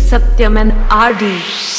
Satyam and RD.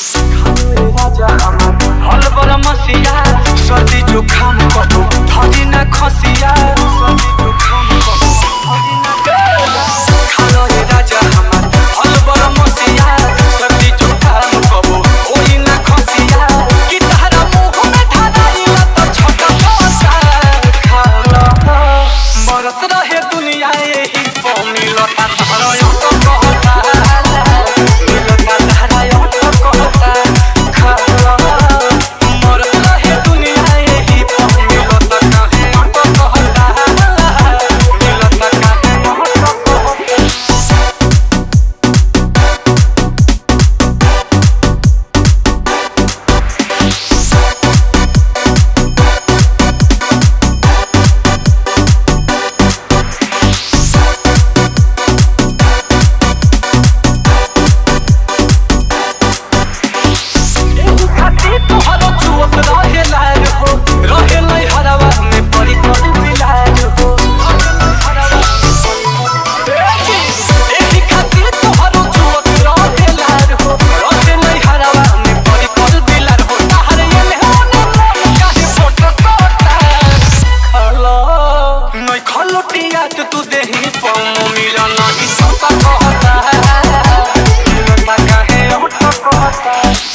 हल बर मसिया सर्दी जुखाम कबो धरी ना खसिया सर्दी जुखाम कबो धरी ना खालो रे राजा हमार हल बर मसिया सर्दी जुखाम कबो ओही ना खसिया कि तारा मुंह में ठाडाइला त छोटा पोसा खालो मरत रहे दुनिया एही पो मिलता तारा यो तो कहता मिलता तारा यो तो कहता खालो मरत रहे दुनिया एही पो मिलता काहे तो कहता मिलता काहे तो तू देही पम मिला नहीं सता कहता मिलता काहे उठा कहता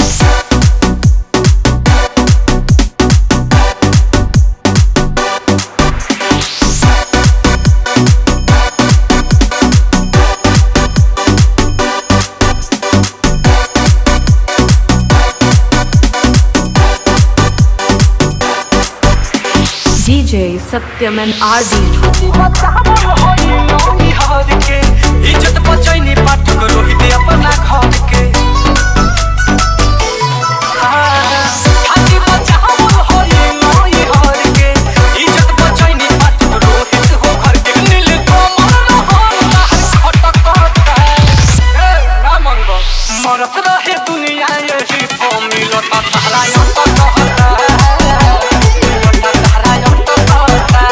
DJ Satyam and RD. इज्जत बचैनी पाठक रोहित अपना घर के इज्जत बचैनी पाठक रोहित हो घर के नील मरत रहे दुनिया यही पो मिलता तारा यो तो कहता मिलता तारा यो तो कहता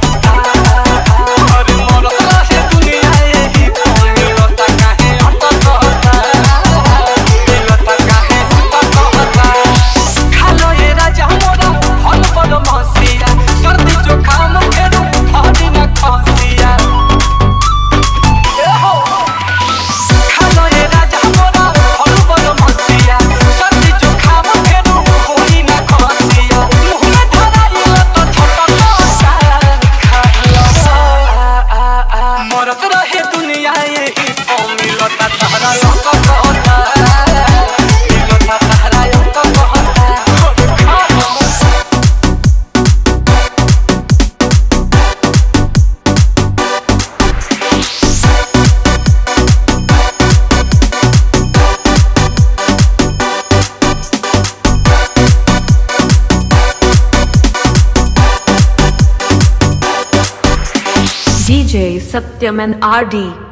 अरे मरत रहे दुनिया यही पो मिलता काहे यो तो कहता मिलता काहे तो कहता खालो ये राजा मोरा हल बर मसिया सर्दी जुखाम फेरू धरी ना खसिया खालो ये राजा मोरा हल बर मसिया सर्दी जुखाम फेरू होई ना खसिया मुंह में धराइला तो छोटा पोसा खालो मरत रहे दुनिया यही पो मिलता तारा यो तो कहता मिलता तारा यो तो कहता खालो DJ Satyam and RD.